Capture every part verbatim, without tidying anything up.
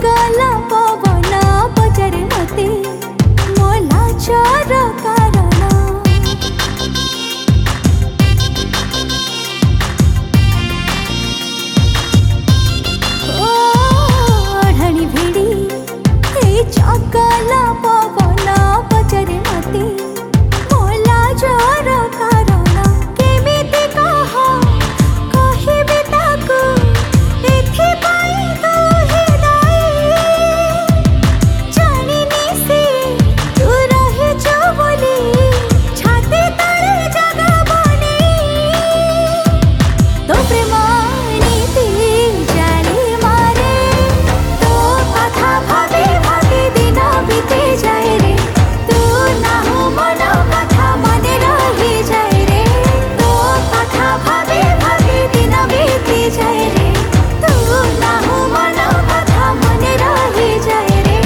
गला पवन बजारे मते मो लाचार कारण ओढ़णी भिड़ी ए चगला पवन बजारे मते मो लाचार कारण केमिति कह कहिबे ताको एथि पाई कहि दाई जानिनी से तू रहे जो बोली छाती तले जगा बनी तो प्रेम नीति जाली मारे तो कथा भाबी भाबी दिन बीते जाए रे तू ना हो मन कथा मने रही जाए रे तो कथा भाबी भाबी दिन बीते जाए रे तू ना हो मन कथा मने रही जाए रे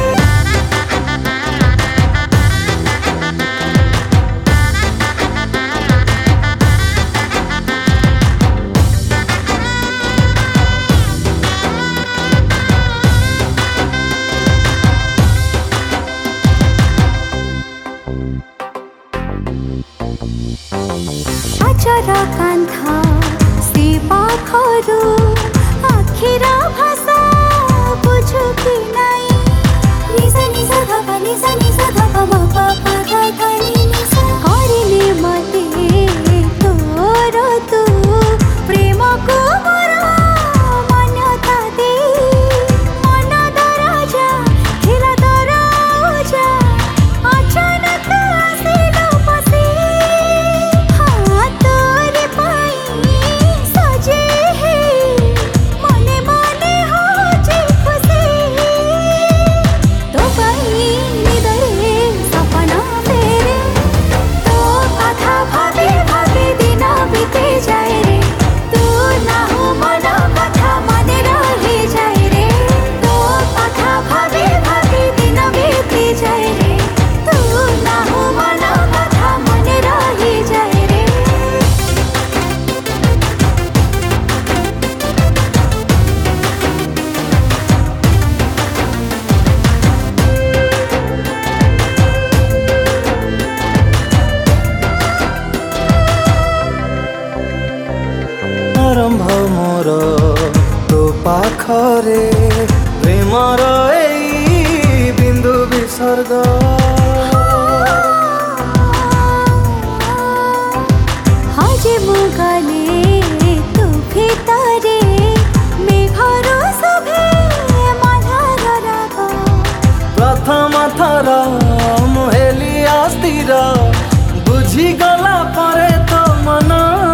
आचर कांथा से पाखरु आखिर भाषा बुझु कि नाई निसा निसा धपा निसा निसा धपा मपा पा गा नि निसा करिले मते तोर तू प्रेम को मोर मान्यता दे मन दराजा खेला दराजा अचानक आसिलो पसे हाँ तोरे पाई सजे है मने मने हो जे खुशी तो पाई निदरे सपना तेरे तो कथा भाबी भाबी दिन बीते जाए रे तू ना हो मन कथा मने रही जाए रे तो कथा भाबी भाबी दिन बीते जाए रे तू ना हो मन कथा मने रही जाए रे आरंभ मोर तो पाखरे प्रेमर एई बिंदु विसर्ग हजे मुगले तू भितरे मेघर सभे मधार राग प्रथम थर मुहेली अस्थिर बुझी गला परे तो मन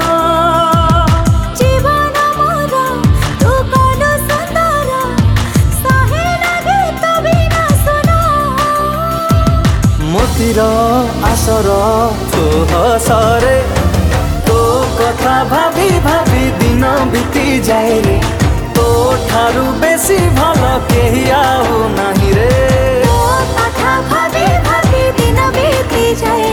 जीवन मोर तू कलु सुंदर सहे लगे तो बिना सुना मोतीर आसर तो हसरे तो कथा भाबी भाबी दिन बीती जाए रे तो ठारू बेसी भल केही आउ नाही रे तो कथा भाबी भाबी दिन बीती जाए